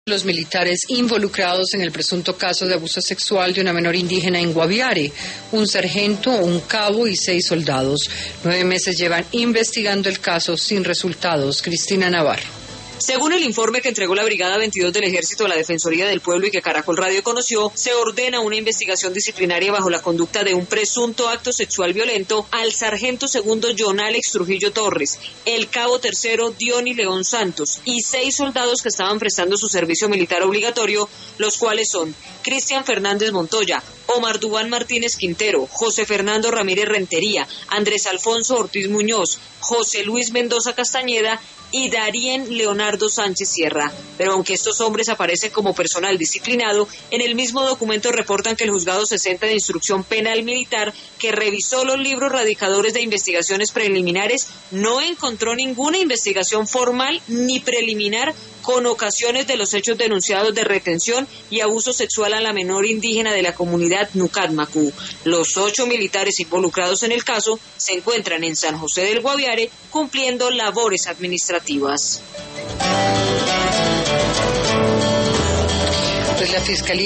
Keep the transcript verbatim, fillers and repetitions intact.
Los militares involucrados en el presunto caso de abuso sexual de una menor indígena en Guaviare, un sargento, un cabo y seis soldados. Nueve meses llevan investigando el caso sin resultados. Cristina Navarro. Según el informe que entregó la Brigada veintidós del Ejército a la Defensoría del Pueblo y que Caracol Radio conoció, se ordena una investigación disciplinaria bajo la conducta de un presunto acto sexual violento al sargento segundo John Alex Trujillo Torres, el cabo tercero Diony León Santos y seis soldados que estaban prestando su servicio militar obligatorio, los cuales son Cristian Fernández Montoya, Omar Duván Martínez Quintero, José Fernando Ramírez Rentería, Andrés Alfonso Ortiz Muñoz, José Luis Mendoza Castañeda y Darien Leonardo Sánchez Sierra. Pero aunque estos hombres aparecen como personal disciplinado, en el mismo documento reportan que el Juzgado sesenta de Instrucción Penal Militar, que revisó los libros radicadores de investigaciones preliminares, no encontró ninguna investigación formal ni preliminar con ocasiones de los hechos denunciados de retención y abuso sexual a la menor indígena de la comunidad Nucatmacú. Los ocho militares involucrados en el caso se encuentran en San José del Guaviare cumpliendo labores administrativas. Pues la Fiscalía